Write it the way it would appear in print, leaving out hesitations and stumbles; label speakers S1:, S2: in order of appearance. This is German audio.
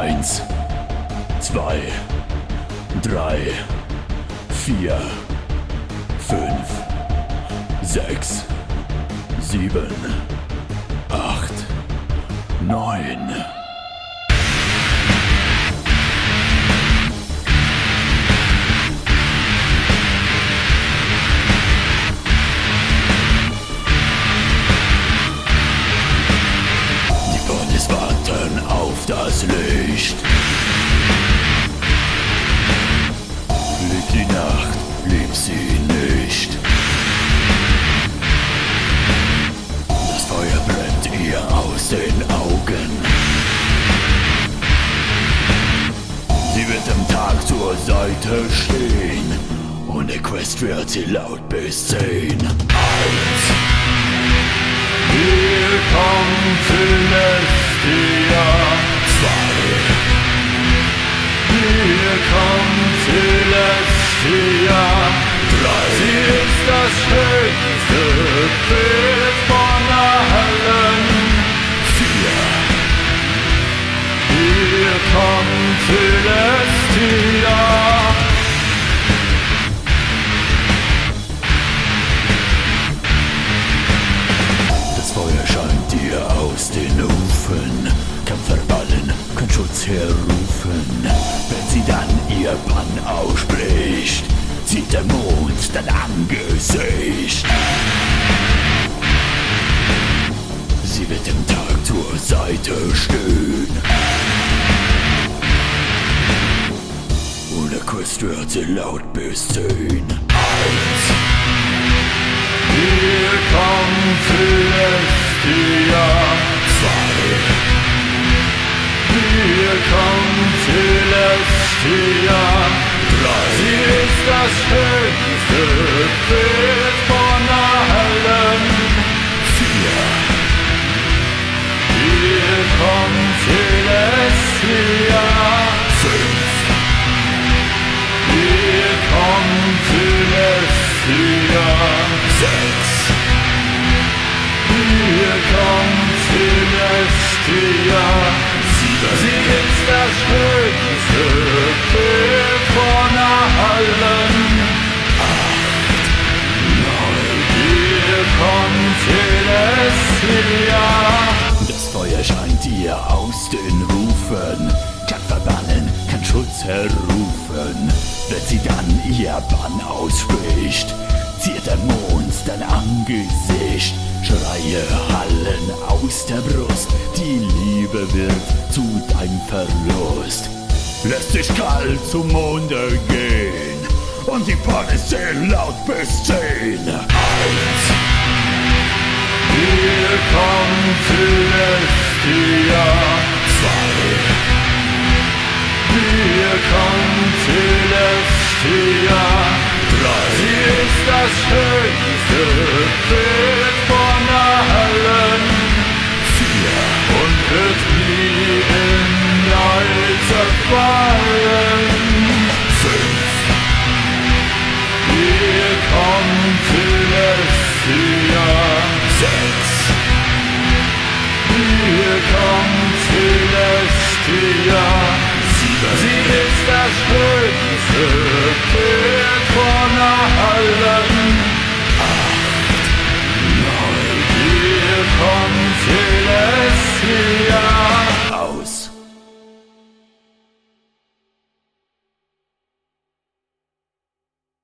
S1: 1, 2, 3, 4, 5, 6, 7, 8, 9. Warten auf das Licht. Liegt die Nacht, liebt sie nicht. Das Feuer brennt ihr aus den Augen. Sie wird am Tag zur Seite stehen und der Quest wird sie laut bis 10. 1. Hier kommt Celestia. 2. Hier kommt Celestia. 3. Sie ist das schönste Bild von allen. 4. Hier kommt Celestia. Feuer scheint dir aus den Hufen, kann verballen, kann Schutz herrufen. Wenn sie dann ihr Bann ausspricht, zieht der Mond dein Angesicht. Sie wird dem Tag zur Seite stehen und der Kuss wird sie laut bis 10. 1. Hier kommt Celestia. 2. Hier kommt Celestia. 3. Sie ist das schönste Bild von allen. 4. Hier kommt Celestia. 5. Hier kommt Celestia. 6. Hier kommt Celestia. 7. Sie ist das schönste Bild von allen. 8. 9. Hier kommt Celestia. Das Feuer scheint ihr aus den Rufen, kann verbannen, kann Schutz herrufen. Wenn sie dann ihr Bann ausspricht, zieht der Mond dein Angesicht. Schreie hallen aus der Brust, die Liebe wird zu deinem Verlust. Lässt dich kalt zum Monde gehen und die Panne zählen laut bis 10. 1. Hier kommt Celestia. 2. Hier kommt Celestia. 3. Sie ist das schönste Bild von allen. 4. Und wird nie in Neid zerfallen. 5. Hier kommt Celestia. 6. Hier kommt Celestia. 7. Sie ist das schönste Bild von allen.